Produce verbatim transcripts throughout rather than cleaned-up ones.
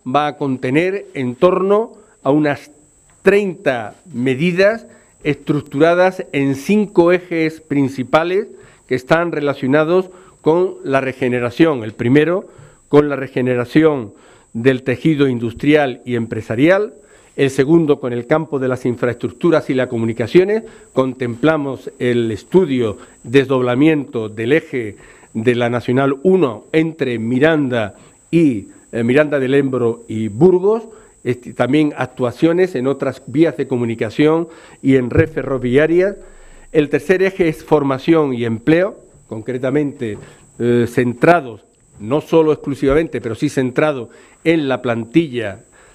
va a contener en torno a unas treinta medidas estructuradas en cinco ejes principales que están relacionados con la regeneración. El primero, con la regeneración del tejido industrial y empresarial. El segundo, con el campo de las infraestructuras y las comunicaciones. Contemplamos el estudio desdoblamiento del eje de la Nacional uno entre Miranda y eh, Miranda del Ebro y Burgos. Este, también actuaciones en otras vías de comunicación y en red ferroviaria. El tercer eje es formación y empleo, concretamente eh, centrados, no solo exclusivamente, pero sí centrado en la plantilla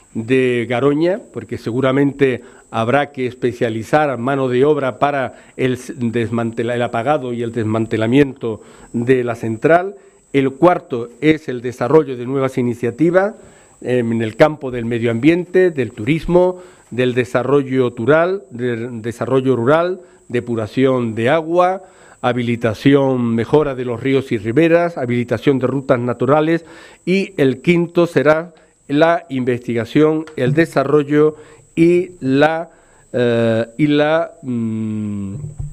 de Garoña, porque seguramente habrá que especializar mano de obra para el, el apagado y el desmantelamiento de la central. El cuarto es el desarrollo de nuevas iniciativas en el campo del medio ambiente, del turismo, del desarrollo rural, del desarrollo rural, depuración de agua, habilitación, mejora de los ríos y riberas, habilitación de rutas naturales, y el quinto será la investigación, el desarrollo y la eh, y la mmm,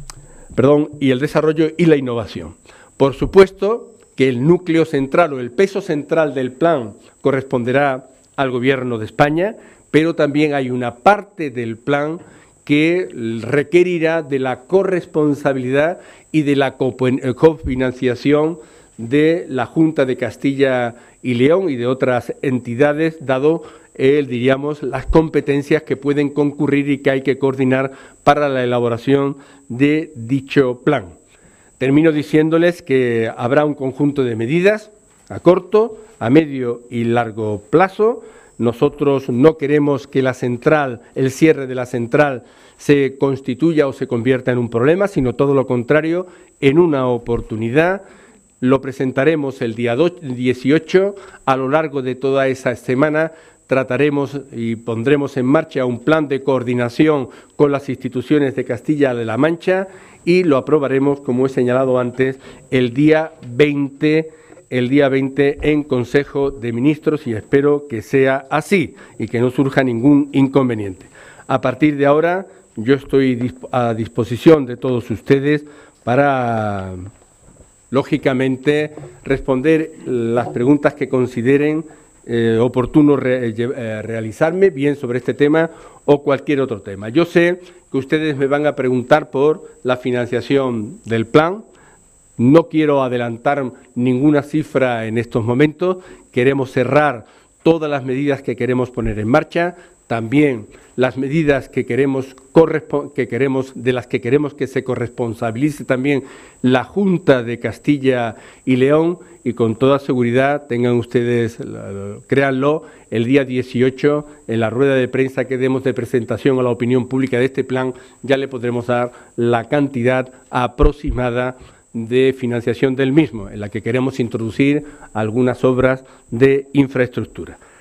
perdón y el desarrollo y la innovación. Por supuesto que el núcleo central o el peso central del plan corresponderá al Gobierno de España, pero también hay una parte del plan que requerirá de la corresponsabilidad y de la cofinanciación de la Junta de Castilla y León y de otras entidades, dado, eh, diríamos, las competencias que pueden concurrir y que hay que coordinar para la elaboración de dicho plan. Termino diciéndoles que habrá un conjunto de medidas a corto, a medio y largo plazo. Nosotros no queremos que la central, el cierre de la central, se constituya o se convierta en un problema, sino todo lo contrario, en una oportunidad. Lo presentaremos el día dieciocho. A lo largo de toda esa semana trataremos y pondremos en marcha un plan de coordinación con las instituciones de Castilla-La Mancha y lo aprobaremos, como he señalado antes, el día veinte, el día veinte en Consejo de Ministros, y espero que sea así y que no surja ningún inconveniente. A partir de ahora, yo estoy a disposición de todos ustedes para, lógicamente, responder las preguntas que consideren eh, oportuno re, eh, realizarme, bien sobre este tema o cualquier otro tema. Yo sé que ustedes me van a preguntar por la financiación del plan. No quiero adelantar ninguna cifra en estos momentos. Queremos cerrar todas las medidas que queremos poner en marcha, también las medidas que queremos, que queremos de las que queremos que se corresponsabilice también la Junta de Castilla y León, y con toda seguridad tengan ustedes, créanlo, el día dieciocho, en la rueda de prensa que demos de presentación a la opinión pública de este plan, ya le podremos dar la cantidad aproximada de financiación del mismo, en la que queremos introducir algunas obras de infraestructura.